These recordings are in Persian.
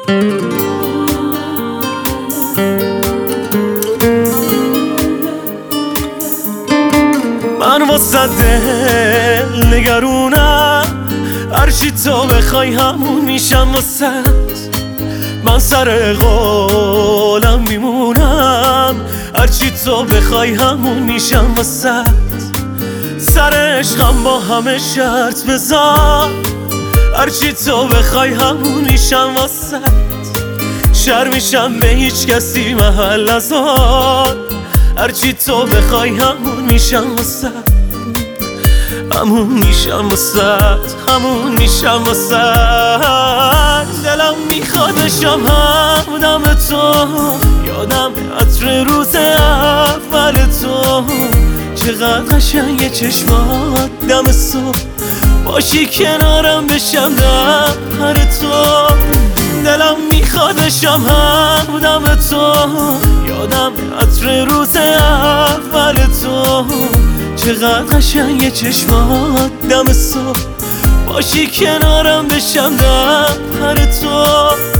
من واسه دل نگرونم، هرچی تو بخوای همون میشم واسه. من سر قولم میمونم، هرچی تو بخوای همون میشم واسه. سر عشقم با همه شرط بذار، هرچی تو بخوای همون میشم واسه. شر میشم به هیچ کسی محل نذار، هرچی تو بخوای همون میشم واسه. همون میشم واسه، همون میشم واسه. دلم میخواد بشم همدم تو، یادم عطر روز اول تو. چقدر قشنگه چشمات دم صبح، باشی کنارم بشم در تو. دلم میخواد بشم همدم تو، یادم عطر روز اول تو. چقدر قشنگه چشمات دم صبح، باشی کنارم بشم در تو.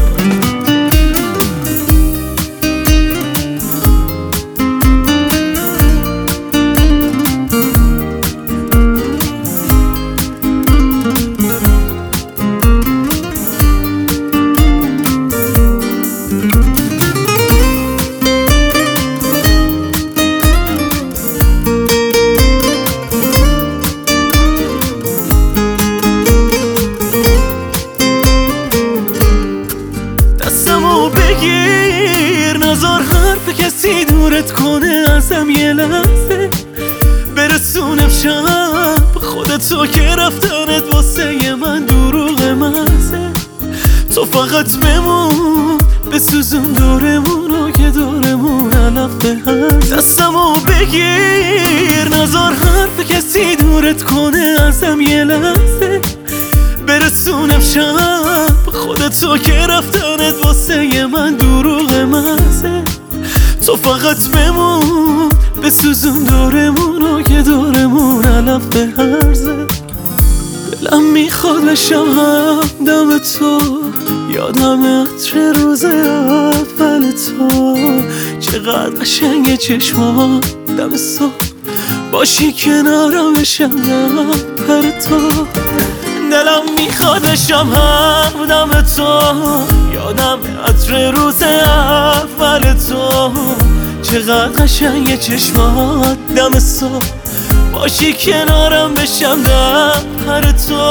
بگیر نذار حرف کسی دورت کنه ازم یه لحظه. برسونم شب خودتو که رفتنت واسه من دروغ محضه. تو فقط بمون بسوزون دورمونو که دورمون علف به هم. دستمو بگیر نذار حرف کسی دورت کنه ازم یه لحظه. برسونم شب خودتو که رفتنت واسه من دروغ محضه. تو فقط بمون بسوزون دورمونو که دورمون علف به هرزه. دلم میخواد بشم همدم تو، یادم عطر روز اول تو. چقدر قشنگه چشمات دم صبح، باشی کنارم بشم در تو. دلم میخواد بشم همدم تو، یادم عطر روز اول تو. چقدر قشنگه چشمات دم صبح، باشی کنارم بشم در تو.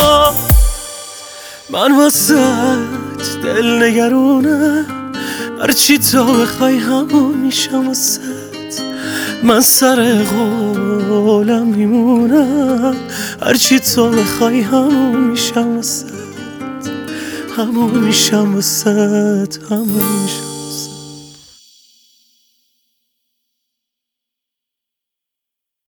من واسهت دل نگرونم، هرچی تو بخوای همون میشم واسه. من سر قولم میمونم، هرچی تو بخوای همون میشم واسه. همون میشم واسه، همون میشم.